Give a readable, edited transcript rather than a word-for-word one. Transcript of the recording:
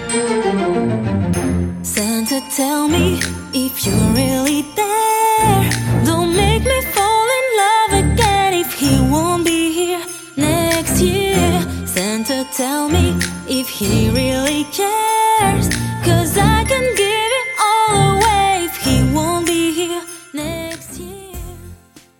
Santa, tell me if you're really there. Don't make me fall in love again if he won't be here next year. Santa, tell me if he really cares.